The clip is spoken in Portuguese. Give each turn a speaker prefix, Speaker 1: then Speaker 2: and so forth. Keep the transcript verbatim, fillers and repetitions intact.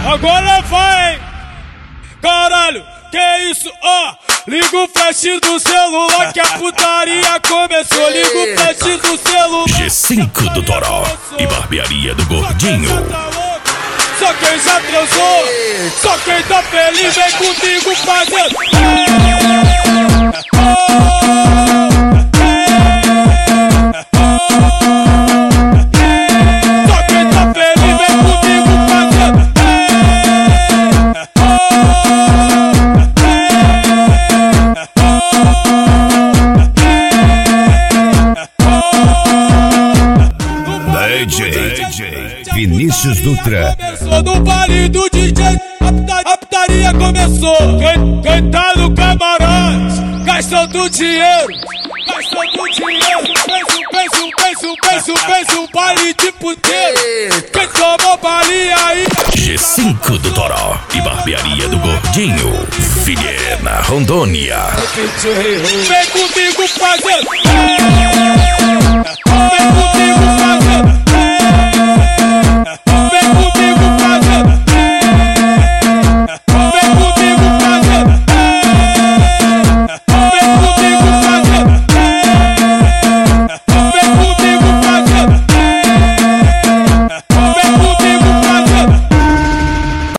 Speaker 1: Agora vai! Caralho, que isso? Ó, oh, liga o flash do celular que a putaria começou. Liga o flash do celular.
Speaker 2: G cinco do Toró e barbearia do Gordinho.
Speaker 1: Só quem já transou, só quem tá feliz vem comigo fazendo. Só quem tá feliz vem comigo fazendo.
Speaker 2: D J Vinícius Dutra.
Speaker 1: Começou no baile do D J, a putaria, a putaria começou. Quem, quem tá no camarote, gastando dinheiro, gastando dinheiro. Pensa, pensa, pensa, pensa, pensa, um baile de puteiro. Quem tomou baile aí?
Speaker 2: G cinco do Toró e barbearia do Gordinho. Vilhena, Rondônia.
Speaker 1: Vem comigo.